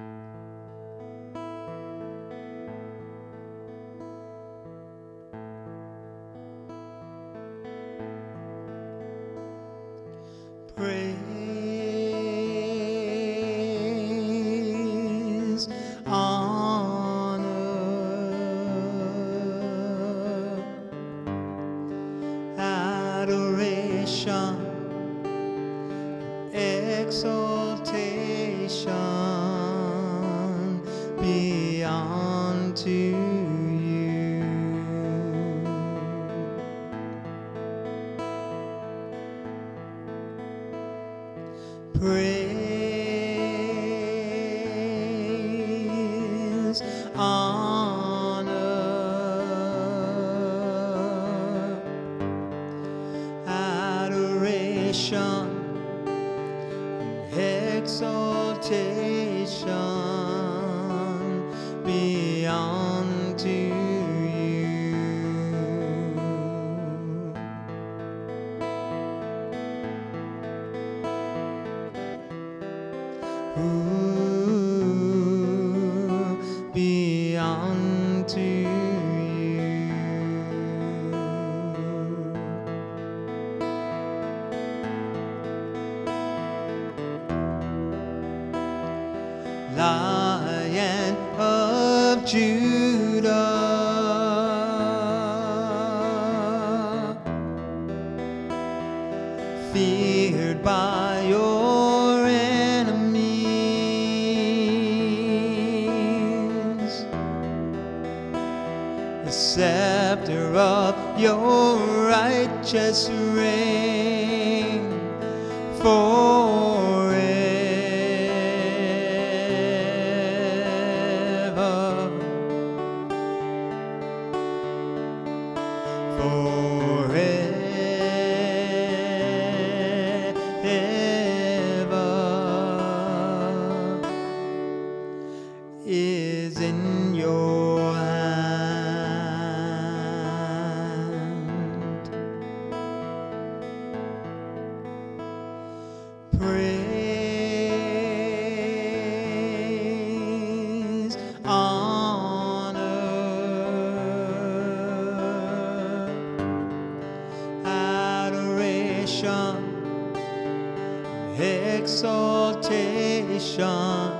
Praise, honor, adoration, exaltation be unto you. Praise, honor, adoration, exaltation be unto you. Be unto you. Lion of Judah, feared by your enemies, the scepter of your righteous reign forever. Is in your hand. Praise, honor, adoration, exaltation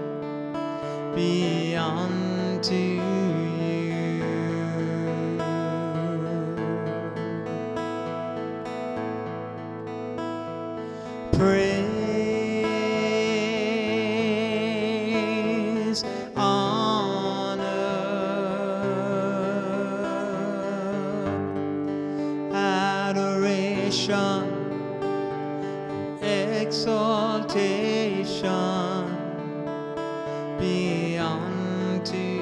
be unto you. Praise, honor, adoration, exaltation be unto you.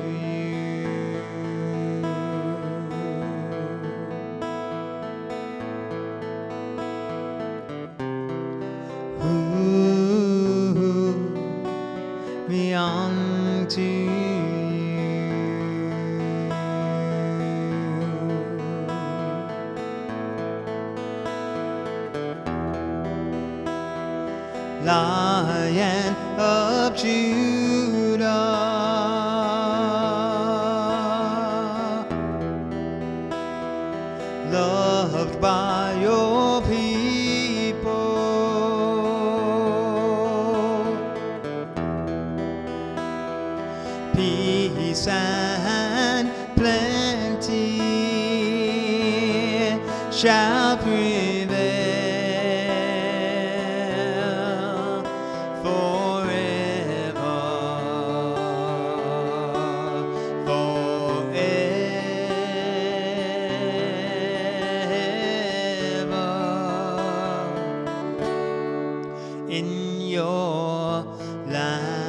Be unto you. Lion of Judah, loved by your people, peace and plenty shall prevail forever, forever in your land.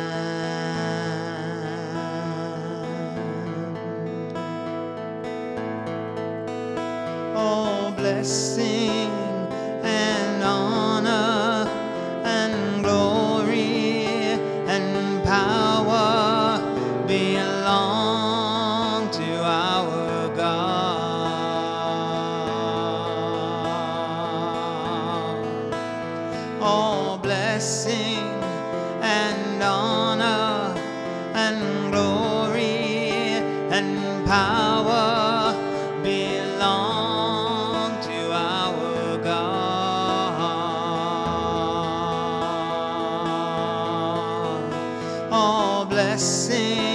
All blessing and honor and glory and power belong to our God. All blessing and honor blessing